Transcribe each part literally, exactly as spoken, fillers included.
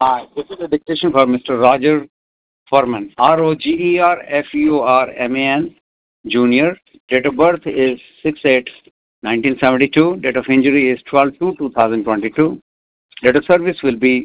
Hi, this is a dictation for Mister Roger Furman, R O G E R F U R M A N, Junior. Date of birth is six eight nineteen seventy-two. Date of injury is twelve two two thousand twenty-two. Date of service will be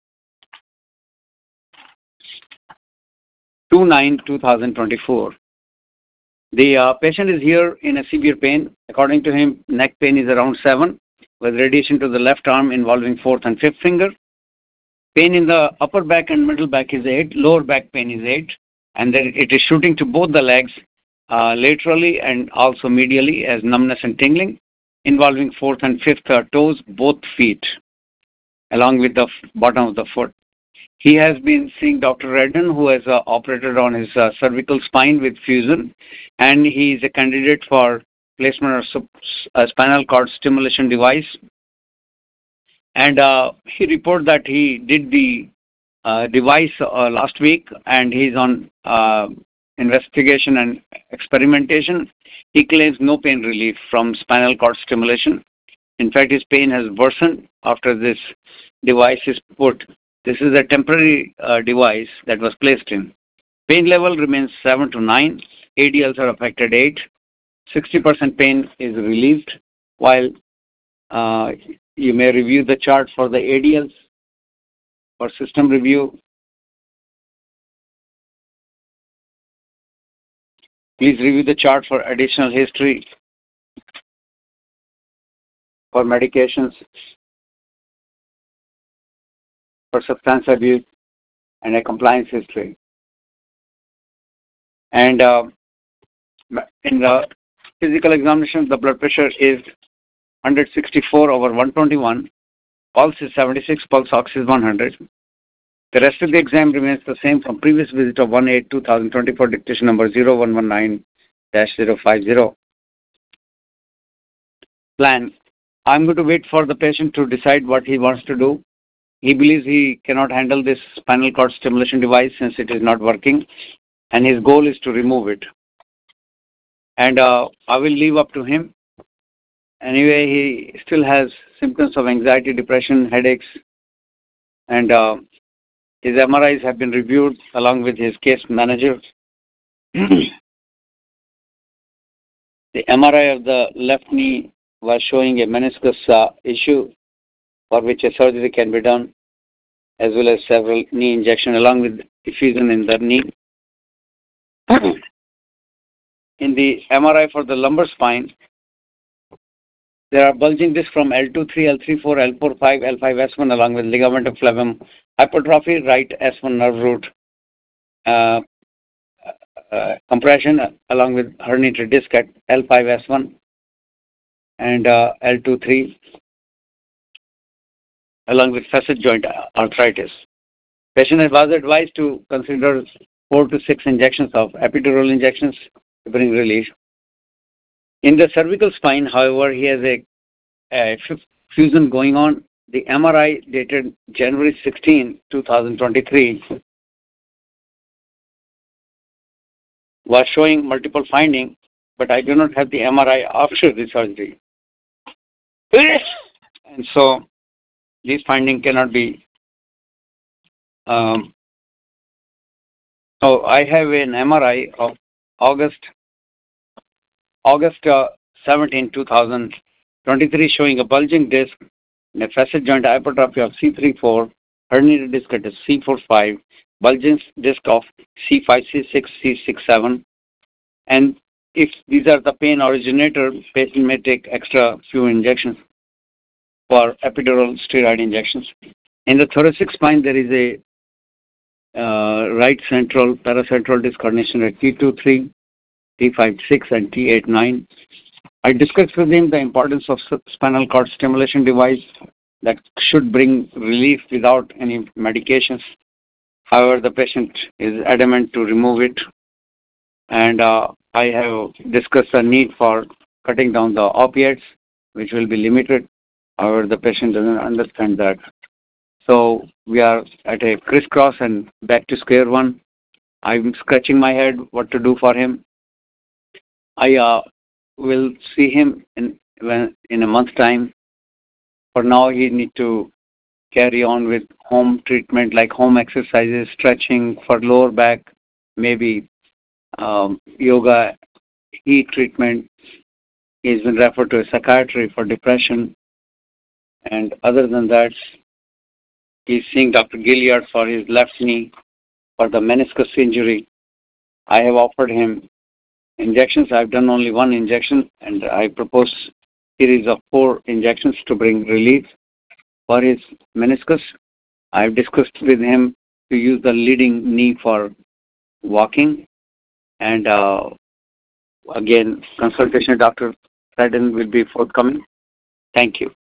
two nine two thousand twenty-four. The uh, patient is here in a severe pain. According to him, neck pain is around seven, with radiation to the left arm involving fourth and fifth finger. Pain in the upper back and middle back is eight, lower back pain is eight, and then it is shooting to both the legs, uh, laterally and also medially as numbness and tingling, involving fourth and fifth uh, toes, both feet, along with the f- bottom of the foot. He has been seeing Doctor Redden, who has uh, operated on his uh, cervical spine with fusion, and he is a candidate for placement of sup- uh, spinal cord stimulation device. And uh, he reported that he did the uh, device uh, last week, and he's on uh, investigation and experimentation. He claims no pain relief from spinal cord stimulation. In fact, his pain has worsened after this device is put. This is a temporary uh, device that was placed in. Pain level remains seven to nine. A D Ls are affected eight. sixty percent pain is relieved, while uh, you may review the chart for the A D Ls for system review. Please review the chart for additional history for medications, for substance abuse, and a compliance history. And uh, in the physical examination, the blood pressure is one sixty-four over one twenty-one, pulse is seventy-six, pulse ox is one hundred. The rest of the exam remains the same from previous visit of one eight two thousand twenty-four, dictation number zero one one nine dash zero five zero. Plan. I'm going to wait for the patient to decide what he wants to do. He believes he cannot handle this spinal cord stimulation device since it is not working, and his goal is to remove it. And uh, I will leave up to him. Anyway, he still has symptoms of anxiety, depression, headaches, and uh, his M R Is have been reviewed along with his case manager. The M R I of the left knee was showing a meniscus uh, issue for which a surgery can be done, as well as several knee injection along with effusion in the knee. In the M R I for the lumbar spine, there are bulging discs from L two three, L three four, L four five, L five S one along with ligament of flavum hypertrophy, right S one nerve root uh, uh, compression along with herniated disc at L five S one and uh, L two three along with facet joint arthritis. Patient was advised to consider four to six injections of epidural injections to bring relief. In the cervical spine, however, he has a, a fusion going on. The M R I dated January sixteenth, twenty twenty-three was showing multiple findings, but I do not have the M R I after the surgery. And so these findings cannot be. Um, so I have an M R I of August August uh, seventeenth, twenty twenty-three showing a bulging disc and a facet joint hypertrophy of C three four, herniated disc at C four five, bulging disc of C five, C six, C six seven. And if these are the pain originator, patient may take extra few injections for epidural steroid injections. In the thoracic spine, there is a uh, right central paracentral disc herniation at T two three, T five six, and T eight nine. I discussed with him the importance of spinal cord stimulation device that should bring relief without any medications. However, the patient is adamant to remove it, and uh, I have discussed the need for cutting down the opiates, which will be limited. However, the patient doesn't understand that. So we are at a crisscross and back to square one. I'm scratching my head what to do for him. I uh, will see him in when, in a month's time. For now, he need to carry on with home treatment like home exercises, stretching for lower back, maybe um, yoga, heat treatment. He's been referred to a psychiatry for depression. And other than that, he's seeing Doctor Gilliard for his left knee for the meniscus injury. I have offered him injections. I've done only one injection, and I propose series of four injections to bring relief for his meniscus. I've discussed with him to use the leading knee for walking. And uh, again, consultation with Doctor Sadin will be forthcoming. Thank you.